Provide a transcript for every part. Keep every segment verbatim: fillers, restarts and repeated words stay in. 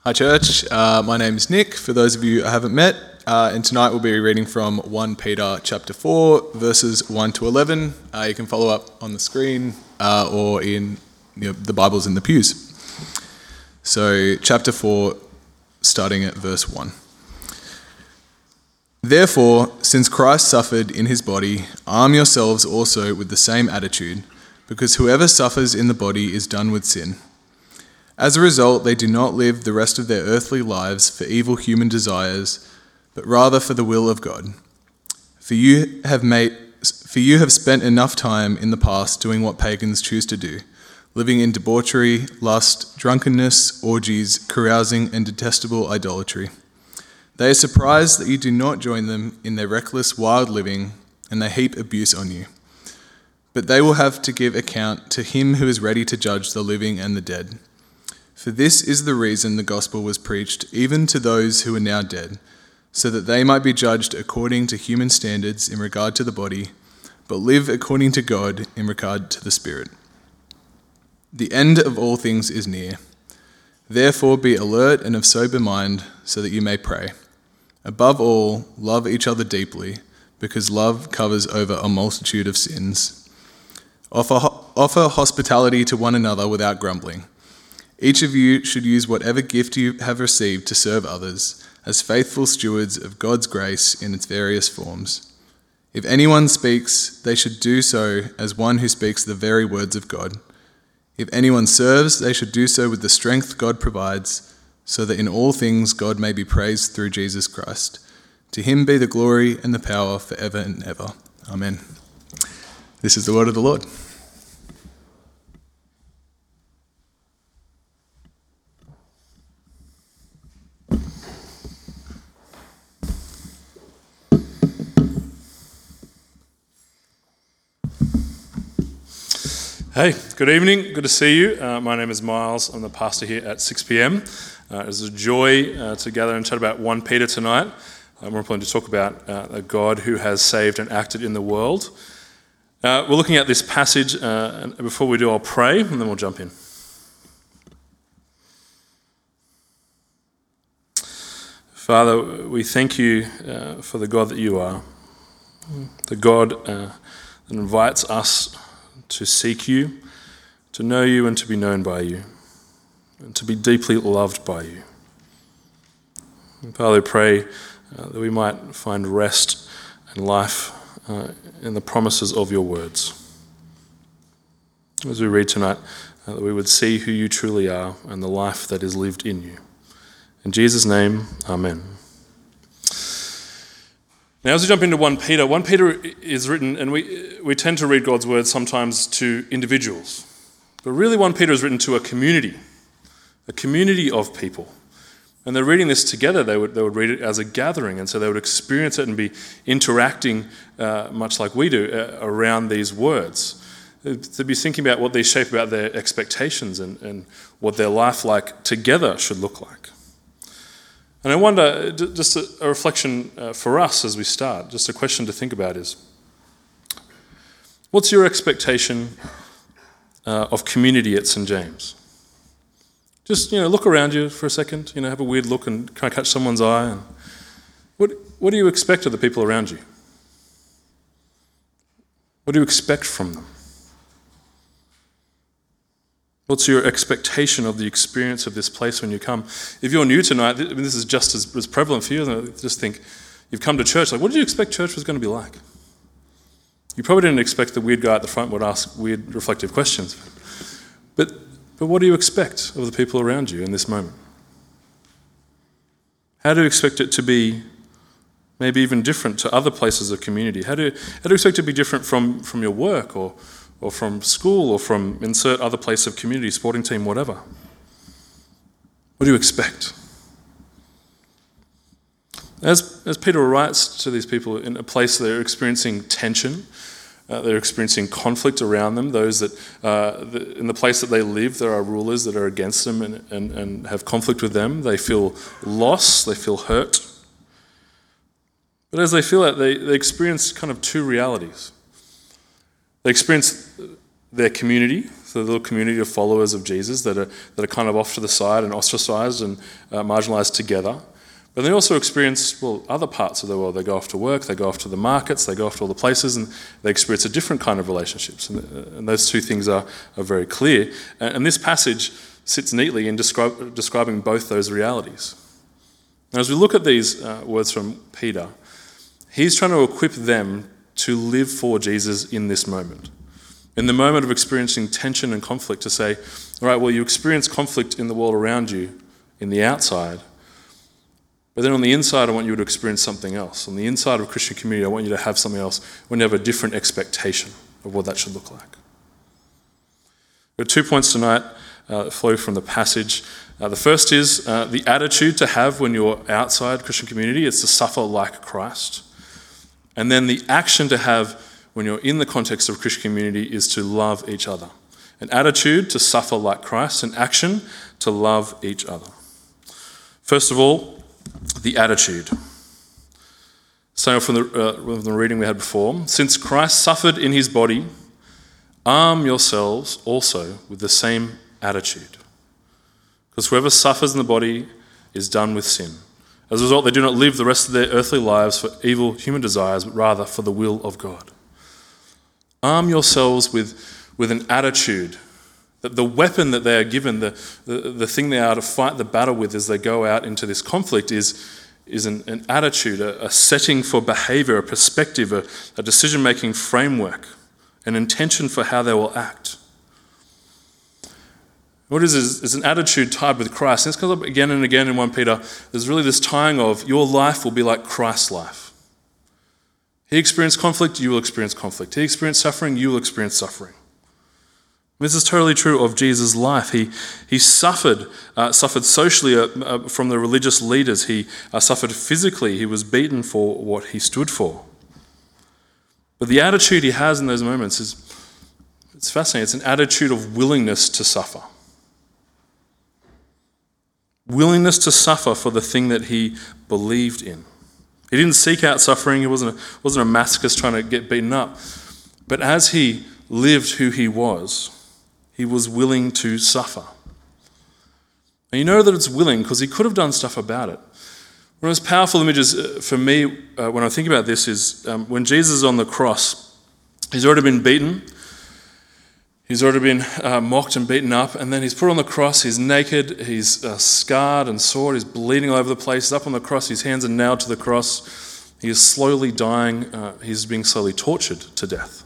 Hi church, uh, my name is Nick, for those of you I haven't met, uh, and tonight we'll be reading from First Peter chapter four, verses one to eleven. Uh, you can follow up on the screen uh, or in you know, the Bibles in the pews. So chapter four, starting at verse one. Therefore, since Christ suffered in his body, arm yourselves also with the same attitude, because whoever suffers in the body is done with sin. As a result, they do not live the rest of their earthly lives for evil human desires, but rather for the will of God. For you have made, for you have spent enough time in the past doing what pagans choose to do, living in debauchery, lust, drunkenness, orgies, carousing, and detestable idolatry. They are surprised that you do not join them in their reckless, wild living, and they heap abuse on you. But they will have to give account to him who is ready to judge the living and the dead. For this is the reason the gospel was preached, even to those who are now dead, so that they might be judged according to human standards in regard to the body, but live according to God in regard to the spirit. The end of all things is near. Therefore be alert and of sober mind, so that you may pray. Above all, love each other deeply, because love covers over a multitude of sins. Offer, offer hospitality to one another without grumbling. Each of you should use whatever gift you have received to serve others, as faithful stewards of God's grace in its various forms. If anyone speaks, they should do so as one who speaks the very words of God. If anyone serves, they should do so with the strength God provides, so that in all things God may be praised through Jesus Christ. To him be the glory and the power forever and ever. Amen. This is the word of the Lord. Hey, good evening. Good to see you. Uh, my name is Miles. I'm the pastor here at six p.m. Uh, it's a joy uh, to gather and chat about First Peter tonight. Uh, we're planning to talk about uh, a God who has saved and acted in the world. Uh, we're looking at this passage, uh, and before we do, I'll pray, and then we'll jump in. Father, we thank you uh, for the God that you are, the God uh, that invites us to seek you, to know you and to be known by you, and to be deeply loved by you. And Father, I pray uh, that we might find rest and life uh, in the promises of your words. As we read tonight, uh, that we would see who you truly are and the life that is lived in you. In Jesus' name, amen. Now, as we jump into First Peter, First Peter is written, and we we tend to read God's word sometimes to individuals. But really, First Peter is written to a community, a community of people. And they're reading this together. They would they would read it as a gathering, and so they would experience it and be interacting uh, much like we do uh, around these words. They'd be thinking about what they shape about their expectations and, and what their life like together should look like. And I wonder, just a, a reflection uh, for us as we start, just a question to think about is, what's your expectation uh, of community at Saint James? Just, you know, look around you for a second, you know, have a weird look and try to catch someone's eye. And what, what do you expect of the people around you? What do you expect from them? What's your expectation of the experience of this place when you come? If you're new tonight, I mean, this is just as, as prevalent for you. Just think, you've come to church, like, what did you expect church was going to be like? You probably didn't expect the weird guy at the front would ask weird, reflective questions. But, but what do you expect of the people around you in this moment? How do you expect it to be maybe even different to other places of community? How do you, how do you expect it to be different from, from your work or or from school, or from insert other place of community, sporting team, whatever? What do you expect? As, as Peter writes to these people in a place they're experiencing tension, uh, they're experiencing conflict around them, those that, uh, the, in the place that they live, there are rulers that are against them and, and, and have conflict with them. They feel loss, they feel hurt. But as they feel that, they, they experience kind of two realities. They experience their community the little community of followers of Jesus that are that are kind of off to the side and ostracized and uh, marginalized together. But they also experience, well, other parts of the world. They go off to work, they go off to the markets, they go off to all the places, and they experience a different kind of relationships. And, uh, and those two things are, are very clear. And, and this passage sits neatly in describe, describing both those realities. Now, as we look at these uh, words from Peter, he's trying to equip them to live for Jesus in this moment. In the moment of experiencing tension and conflict, to say, all right, well, you experience conflict in the world around you, in the outside, but then on the inside, I want you to experience something else. On the inside of Christian community, I want you to have something else. I want you to have a different expectation of what that should look like. There are two points tonight uh, that flow from the passage. Uh, the first is uh, the attitude to have when you're outside Christian community is to suffer like Christ. And then the action to have when you're in the context of Christian community is to love each other. An attitude to suffer like Christ, an action to love each other. First of all, the attitude. So from the, uh, from the reading we had before, since Christ suffered in his body, arm yourselves also with the same attitude. Because whoever suffers in the body is done with sin. As a result, they do not live the rest of their earthly lives for evil human desires, but rather for the will of God. Arm yourselves with, with an attitude that the weapon that they are given, the, the, the thing they are to fight the battle with as they go out into this conflict is, is an, an attitude, a, a setting for behavior, a perspective, a, a decision-making framework, an intention for how they will act. What is is, is an attitude tied with Christ. And this comes up again and again in First Peter. There's really this tying of your life will be like Christ's life. He experienced conflict, you will experience conflict. He experienced suffering, you will experience suffering. This is totally true of Jesus' life. He he suffered, uh, suffered socially uh, uh, from the religious leaders. He uh, suffered physically. He was beaten for what he stood for. But the attitude he has in those moments is, it's fascinating. It's an attitude of willingness to suffer. Willingness to suffer for the thing that he believed in. He didn't seek out suffering. He wasn't a, wasn't a masochist trying to get beaten up. But as he lived who he was, he was willing to suffer. And you know that it's willing because he could have done stuff about it. One of the most powerful images for me uh, when I think about this is um, when Jesus is on the cross, he's already been beaten, he's already been uh, mocked and beaten up, and then he's put on the cross, he's naked, he's uh, scarred and sore, he's bleeding all over the place, he's up on the cross, his hands are nailed to the cross, he is slowly dying, uh, he's being slowly tortured to death.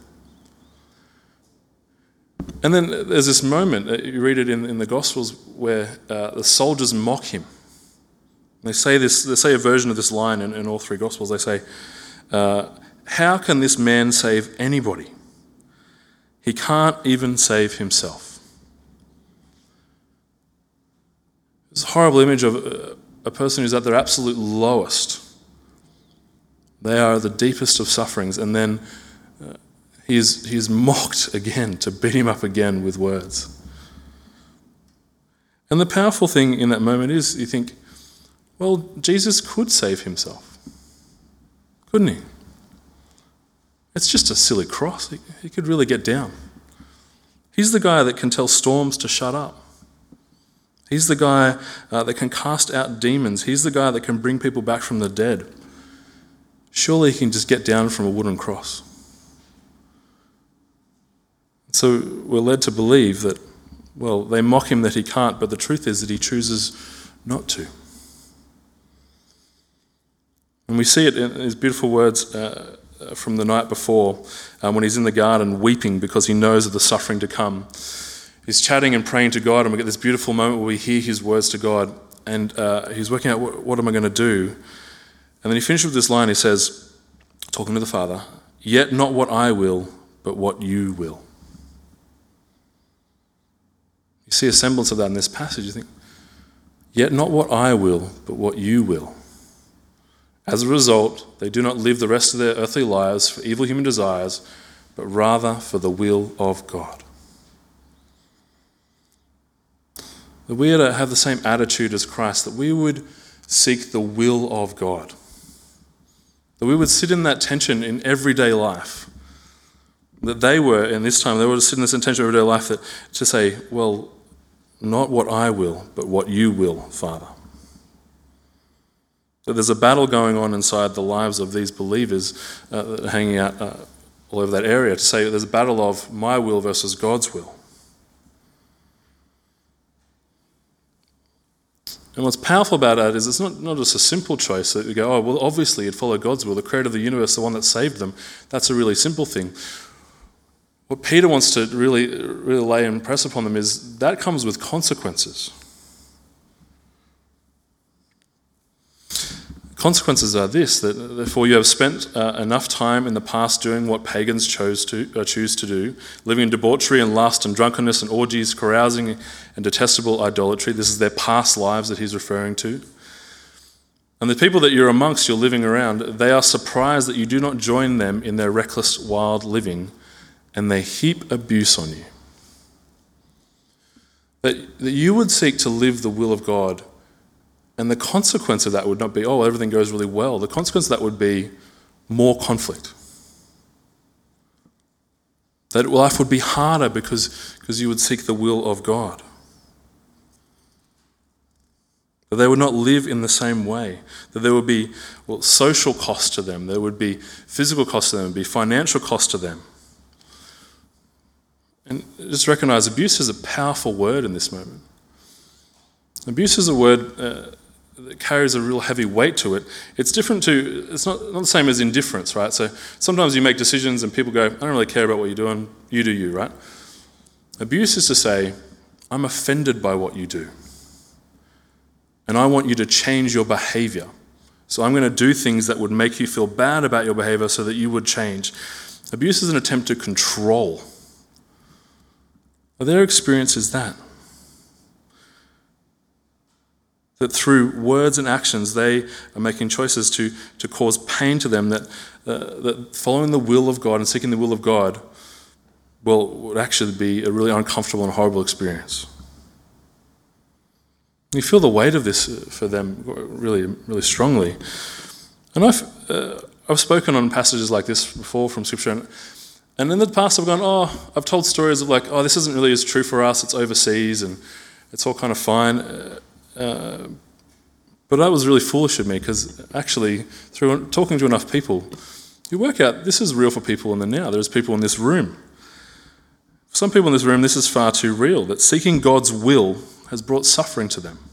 And then there's this moment, uh, you read it in, in the Gospels, where uh, the soldiers mock him. They say this. They say a version of this line in, in all three Gospels. They say, uh, how can this man save anybody? He can't even save himself. It's a horrible image of a, a person who's at their absolute lowest. They are the deepest of sufferings, and then uh, He is, he is mocked again to beat him up again with words. And the powerful thing in that moment is you think, well, Jesus could save himself, couldn't he? It's just a silly cross. He, he could really get down. He's the guy that can tell storms to shut up. He's the guy uh, that can cast out demons. He's the guy that can bring people back from the dead. Surely he can just get down from a wooden cross. So we're led to believe that, well, they mock him that he can't, but the truth is that he chooses not to. And we see it in his beautiful words uh, from the night before, um, when he's in the garden weeping because he knows of the suffering to come. He's chatting and praying to God, and we get this beautiful moment where we hear his words to God, and uh, he's working out, what, what am I going to do? And then he finishes with this line. He says, talking to the Father, yet not what I will, but what you will. You see a semblance of that in this passage. You think, yet not what I will, but what you will. As a result, they do not live the rest of their earthly lives for evil human desires, but rather for the will of God. That we are to have the same attitude as Christ, that we would seek the will of God. That we would sit in that tension in everyday life. that they were, in this time, they were sitting in this intention of their life that, to say, well, not what I will, but what you will, Father. So there's a battle going on inside the lives of these believers uh, hanging out uh, all over that area to say there's a battle of my will versus God's will. And what's powerful about that is it's not, not just a simple choice that you go, oh, well, obviously you'd follow God's will, the creator of the universe, the one that saved them. That's a really simple thing. What Peter wants to really, really lay and press upon them is that comes with consequences. Consequences are this, that therefore you have spent uh, enough time in the past doing what pagans chose to uh, choose to do, living in debauchery and lust and drunkenness and orgies, carousing and detestable idolatry. This is their past lives that he's referring to. And the people that you're amongst, you're living around, they are surprised that you do not join them in their reckless, wild living, and they heap abuse on you. That, that you would seek to live the will of God. And the consequence of that would not be, oh, everything goes really well. The consequence of that would be more conflict. That life would be harder because, because you would seek the will of God. That they would not live in the same way. That there would be well, social cost to them. There would be physical cost to them. There would be financial cost to them. And just recognize abuse is a powerful word in this moment. Abuse is a word uh, that carries a real heavy weight to it. It's different to, it's not, not the same as indifference, right? So sometimes you make decisions and people go, I don't really care about what you're doing, you do you, right? Abuse is to say, I'm offended by what you do. And I want you to change your behavior. So I'm going to do things that would make you feel bad about your behavior so that you would change. Abuse is an attempt to control. Well, their experience is that. That through words and actions, they are making choices to, to cause pain to them, that, uh, that following the will of God and seeking the will of God, well, would actually be a really uncomfortable and horrible experience. You feel the weight of this for them really, really strongly. And I've, uh, I've spoken on passages like this before from Scripture, and, and in the past I've gone, oh, I've told stories of like, oh, this isn't really as true for us, it's overseas, and it's all kind of fine. Uh, Uh, but that was really foolish of me because actually, through talking to enough people, you work out this is real for people in the now. There's people in this room. For some people in this room, this is far too real, that seeking God's will has brought suffering to them.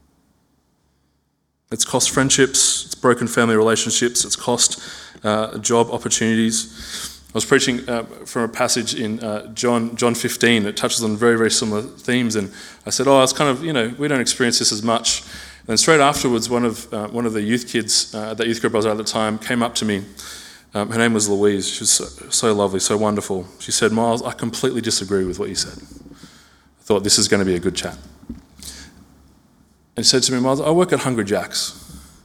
It's cost friendships, it's broken family relationships, it's cost uh, job opportunities. I was preaching uh, from a passage in uh, John John fifteen that touches on very, very similar themes, and I said, oh, it's kind of, you know, we don't experience this as much. And then straight afterwards, one of uh, one of the youth kids, uh, that youth group I was at at the time, came up to me. Um, her name was Louise. She was so, so lovely, so wonderful. She said, Miles, I completely disagree with what you said. I thought this is going to be a good chat. And she said to me, Miles, I work at Hungry Jack's.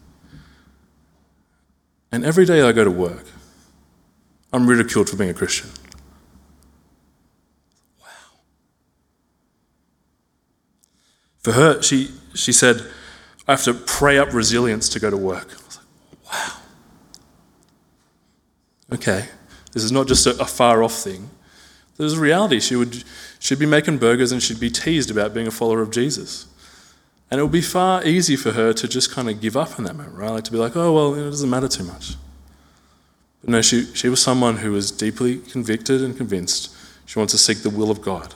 And every day I go to work, I'm ridiculed for being a Christian. Wow. For her, she she said, I have to pray up resilience to go to work. I was like, wow. Okay, this is not just a, a far-off thing. There's a reality. She would she'd be making burgers and she'd be teased about being a follower of Jesus. And it would be far easy for her to just kind of give up in that moment, right? Like to be like, oh, well, it doesn't matter too much. But no, she, she was someone who was deeply convicted and convinced she wanted to seek the will of God.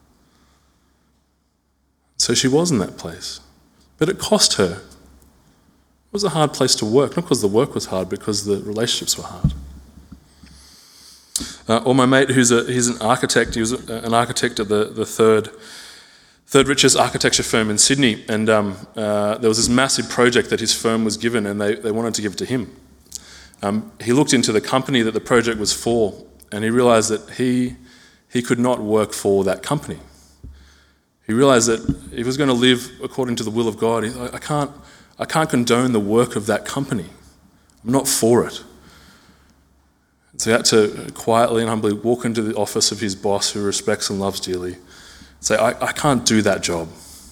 So she was in that place. But it cost her. It was a hard place to work, not because the work was hard, because the relationships were hard. Uh, or my mate, who's a he's an architect, he was a, an architect at the, the third third richest architecture firm in Sydney, and um, uh, there was this massive project that his firm was given, and they, they wanted to give it to him. Um, he looked into the company that the project was for, and he realised that he he could not work for that company. He realised that if he was going to live according to the will of God, he, I can't I can't condone the work of that company. I'm not for it. So he had to quietly and humbly walk into the office of his boss, who respects and loves dearly, and say, I, I can't do that job.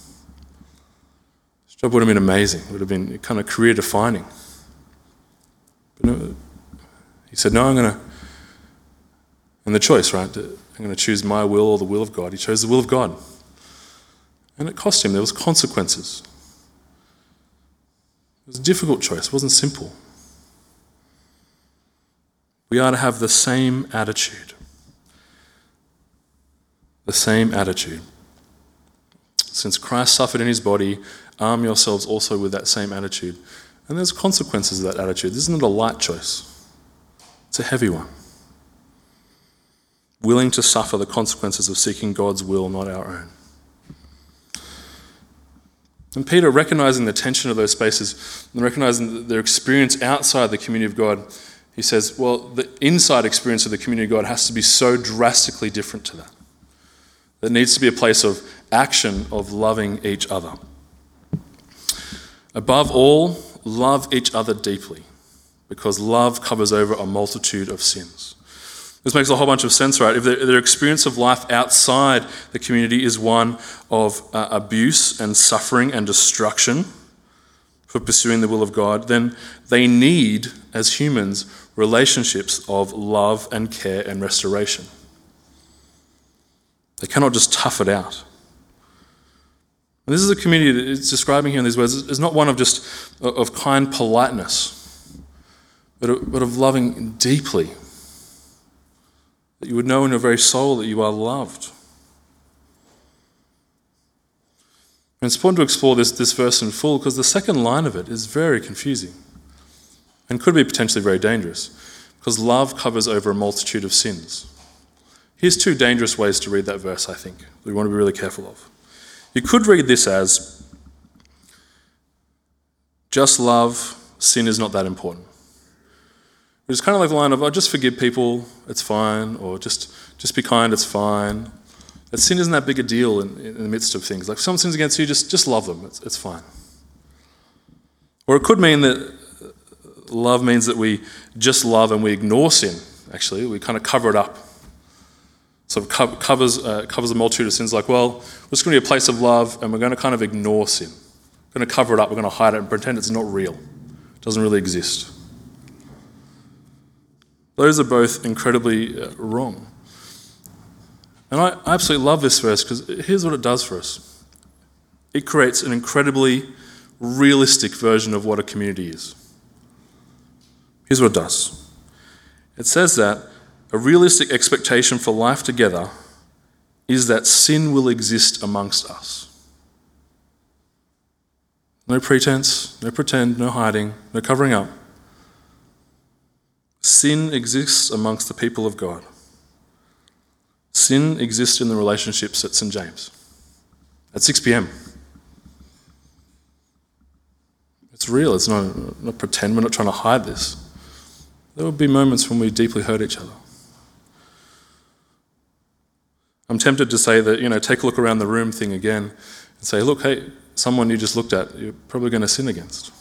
This job would have been amazing. It would have been kind of career-defining. But no, he said, no, I'm going to... And the choice, right? I'm going to choose my will or the will of God. He chose the will of God. And it cost him. There was consequences. It was a difficult choice. It wasn't simple. We are to have the same attitude. The same attitude. Since Christ suffered in his body, arm yourselves also with that same attitude. And there's consequences of that attitude. This isn't a light choice. It's a heavy one. Willing to suffer the consequences of seeking God's will, not our own. And Peter, recognizing the tension of those spaces and recognizing their experience outside the community of God, he says, well, the inside experience of the community of God has to be so drastically different to that. There needs to be a place of action, of loving each other. Above all, love each other deeply, because love covers over a multitude of sins. This makes a whole bunch of sense, right? If their, their experience of life outside the community is one of uh, abuse and suffering and destruction for pursuing the will of God, then they need, as humans, relationships of love and care and restoration. They cannot just tough it out. And this is a community that it's describing here in these words. It's not one of just of kind politeness, but of, but of loving deeply. That you would know in your very soul that you are loved. And it's important to explore this, this verse in full because the second line of it is very confusing and could be potentially very dangerous because love covers over a multitude of sins. Here's two dangerous ways to read that verse, I think, that we want to be really careful of. You could read this as, just love, sin is not that important. It's kind of like the line of, oh, just forgive people, it's fine, or just, just be kind, it's fine. That sin isn't that big a deal in, in the midst of things. Like if someone sins against you, just, just love them, it's, it's fine. Or it could mean that love means that we just love and we ignore sin, actually. We kind of cover it up. So it co- covers, uh, covers a multitude of sins, like, well, we're just going to be a place of love and we're going to kind of ignore sin. We're going to cover it up, we're going to hide it and pretend it's not real. It doesn't really exist. Those are both incredibly uh, wrong. And I, I absolutely love this verse because here's what it does for us. It creates an incredibly realistic version of what a community is. Here's what it does. It says that a realistic expectation for life together is that sin will exist amongst us. No pretense, no pretend, no hiding, no covering up. Sin exists amongst the people of God. Sin exists in the relationships at Saint James at six p.m. It's real. It's not, not pretend. We're not trying to hide this. There will be moments when we deeply hurt each other. I'm tempted to say that, you know, take a look around the room thing again and say, look, hey, someone you just looked at, you're probably going to sin against.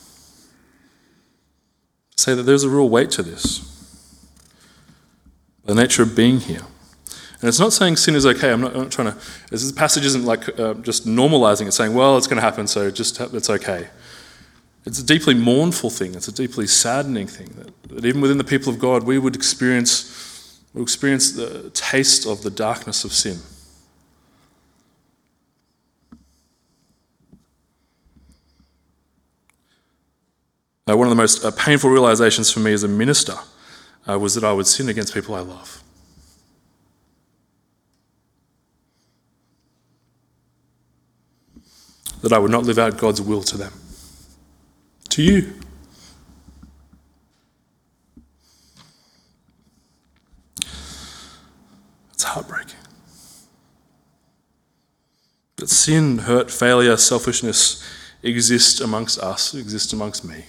Say that there's a real weight to this. The nature of being here. And it's not saying sin is okay. I'm not, I'm not trying to... This passage isn't like uh, just normalizing it, saying, well, it's going to happen, so just it's okay. It's a deeply mournful thing. It's a deeply saddening thing. That, that even within the people of God, we would experience, we would experience the taste of the darkness of sin. Uh, one of the most uh, painful realizations for me as a minister uh, was that I would sin against people I love. That I would not live out God's will to them. To you. It's heartbreaking. That sin, hurt, failure, selfishness exist amongst us, exist amongst me.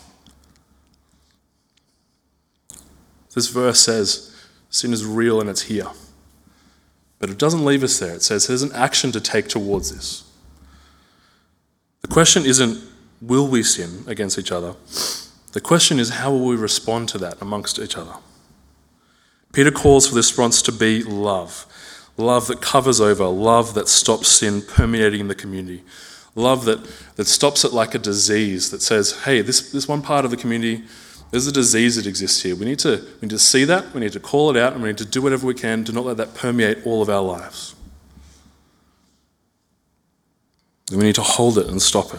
This verse says sin is real and it's here. But it doesn't leave us there. It says there's an action to take towards this. The question isn't, will we sin against each other? The question is, how will we respond to that amongst each other? Peter calls for this response to be love. Love that covers over, love that stops sin permeating the community. Love that, that stops it like a disease that says, hey, this, this one part of the community, There's a disease that exists here. We need to, we need to see that, we need to call it out, and we need to do whatever we can to not let that permeate all of our lives. And we need to hold it and stop it.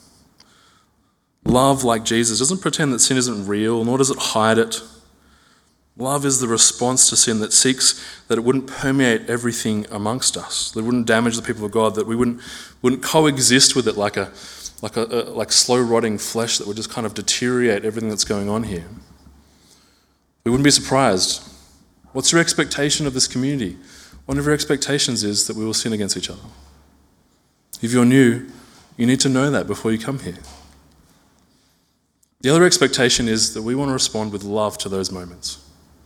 Love, like Jesus, doesn't pretend that sin isn't real, nor does it hide it. Love is the response to sin that seeks that it wouldn't permeate everything amongst us, that it wouldn't damage the people of God, that we wouldn't wouldn't coexist with it like a like a, a like slow rotting flesh that would just kind of deteriorate everything that's going on here. We wouldn't be surprised. What's your expectation of this community? One of your expectations is that we will sin against each other. If you're new, you need to know that before you come here. The other expectation is that we want to respond with love to those moments.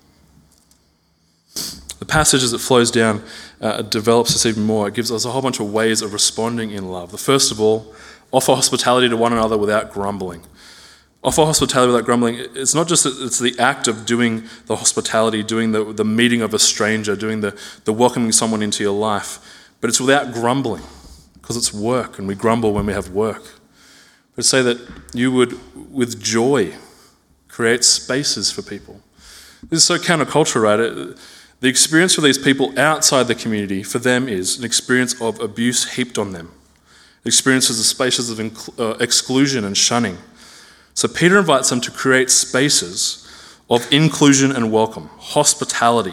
The passage as it flows down uh, develops this even more. It gives us a whole bunch of ways of responding in love. The first of all, offer hospitality to one another without grumbling. Offer hospitality without grumbling. It's not just that it's the act of doing the hospitality, doing the, the meeting of a stranger, doing the, the welcoming someone into your life, but it's without grumbling, because it's work, and we grumble when we have work. But say that you would, with joy, create spaces for people. This is so counterculture, right? It, The experience for these people outside the community, for them, is an experience of abuse heaped on them. Experiences of spaces of inc- uh, exclusion and shunning. So Peter invites them to create spaces of inclusion and welcome, hospitality,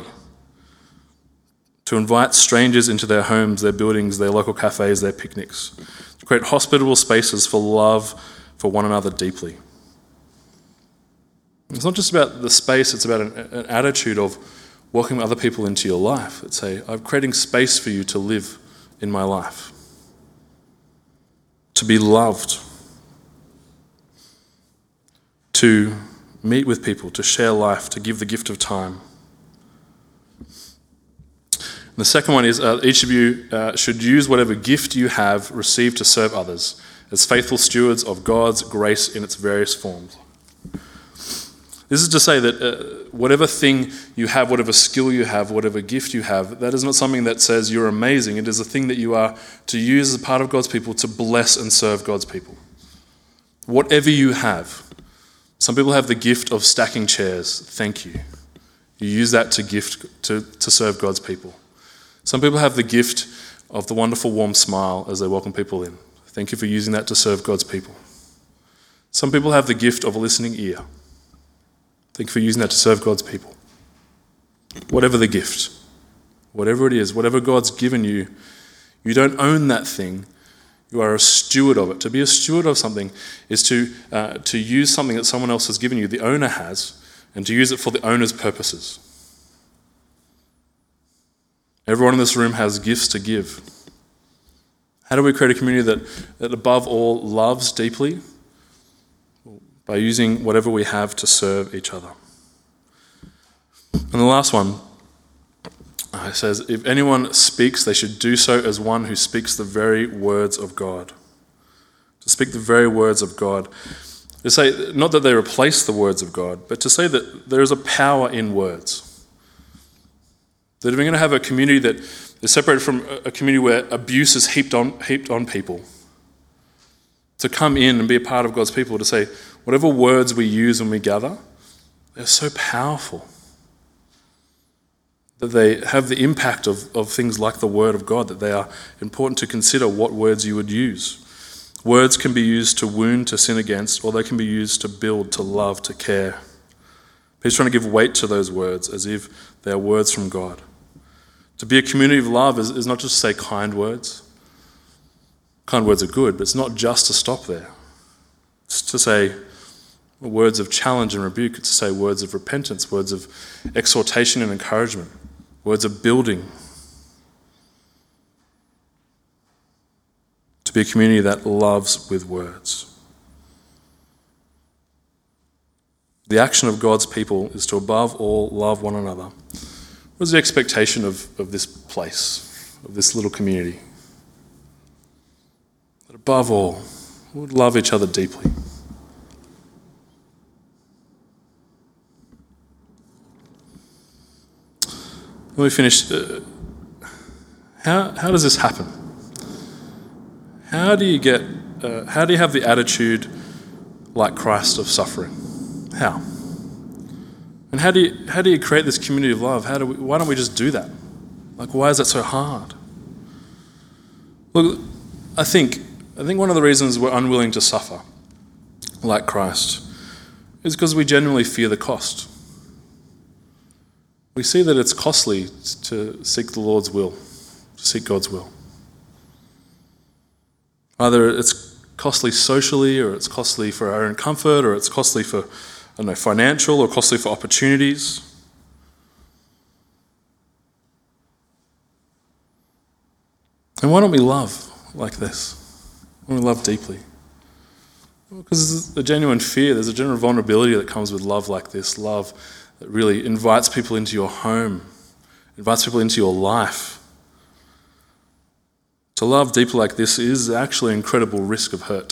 to invite strangers into their homes, their buildings, their local cafes, their picnics, to create hospitable spaces for love for one another deeply. It's not just about the space, it's about an, an attitude of welcoming other people into your life. It's say, I'm creating space for you to live in my life, to be loved, to meet with people, to share life, to give the gift of time. And the second one is uh, each of you uh, should use whatever gift you have received to serve others as faithful stewards of God's grace in its various forms. This is to say that uh, whatever thing you have, whatever skill you have, whatever gift you have, that is not something that says you're amazing. It is a thing that you are to use as a part of God's people to bless and serve God's people. Whatever you have. Some people have the gift of stacking chairs. Thank you. You use that to gift to, to serve God's people. Some people have the gift of the wonderful warm smile as they welcome people in. Thank you for using that to serve God's people. Some people have the gift of a listening ear. Thank you for using that to serve God's people. Whatever the gift, whatever it is, whatever God's given you, you don't own that thing. You are a steward of it. To be a steward of something is to uh, to use something that someone else has given you, the owner has, and to use it for the owner's purposes. Everyone in this room has gifts to give. How do we create a community that, that above all loves deeply? By using whatever we have to serve each other. And the last one, it says, if anyone speaks, they should do so as one who speaks the very words of God. To speak the very words of God. To say, not that they replace the words of God, but to say that there is a power in words. That if we're going to have a community that is separated from a community where abuse is heaped on, heaped on people, to come in and be a part of God's people, to say, whatever words we use when we gather, they're so powerful that they have the impact of, of things like the Word of God, that they are important to consider what words you would use. Words can be used to wound, to sin against, or they can be used to build, to love, to care. He's trying to give weight to those words as if they are words from God. To be a community of love is, is not just to say kind words. Kind words are good, but it's not just to stop there. It's to say words of challenge and rebuke. It's to say words of repentance, words of exhortation and encouragement, words of building. To be a community that loves with words. The action of God's people is to above all love one another. What is the expectation of, of this place, of this little community? That above all, we would love each other deeply. When we finish, uh, how how does this happen? How do you get? Uh, how do you have the attitude like Christ of suffering? How? And how do you, how do you create this community of love? How do we, why don't we just do that? Like, why is that so hard? Look, I think, I think one of the reasons we're unwilling to suffer like Christ is because we genuinely fear the cost. We see that it's costly to seek the Lord's will, to seek God's will. Either it's costly socially, or it's costly for our own comfort, or it's costly for, I don't know, financial, or costly for opportunities. And why don't we love like this? Why don't we love deeply? Well, because there's a genuine fear, there's a genuine vulnerability that comes with love like this, love that really invites people into your home, invites people into your life. To love deeply like this is actually an incredible risk of hurt.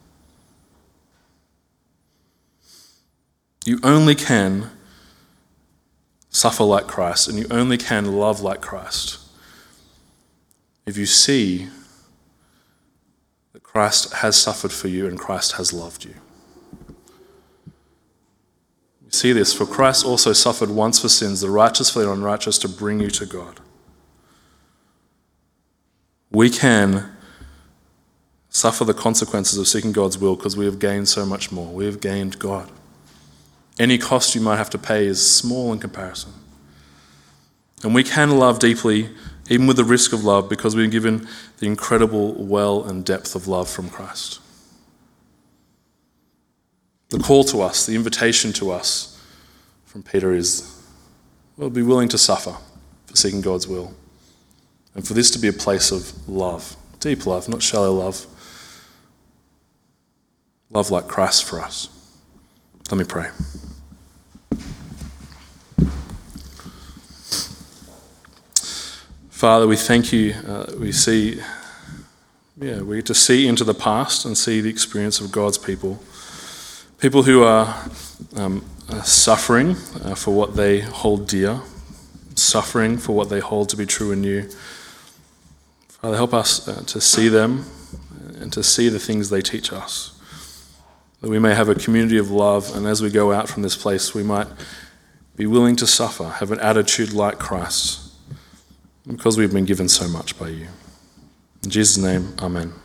You only can suffer like Christ, and you only can love like Christ if you see that Christ has suffered for you and Christ has loved you. You see this, for Christ also suffered once for sins, the righteous for the unrighteous, to bring you to God. We can suffer the consequences of seeking God's will because we have gained so much more. We have gained God. Any cost you might have to pay is small in comparison. And we can love deeply, even with the risk of love, because we've been given the incredible well and depth of love from Christ. The call to us, the invitation to us from Peter is, well, be willing to suffer for seeking God's will. And for this to be a place of love, deep love, not shallow love. Love like Christ for us. Let me pray. Father, we thank you. Uh, we see, yeah, we get to see into the past and see the experience of God's people. People who are um, uh, suffering uh, for what they hold dear, suffering for what they hold to be true in you. Father, help us uh, to see them and to see the things they teach us, that we may have a community of love, and as we go out from this place, we might be willing to suffer, have an attitude like Christ, because we've been given so much by you. In Jesus' name, amen.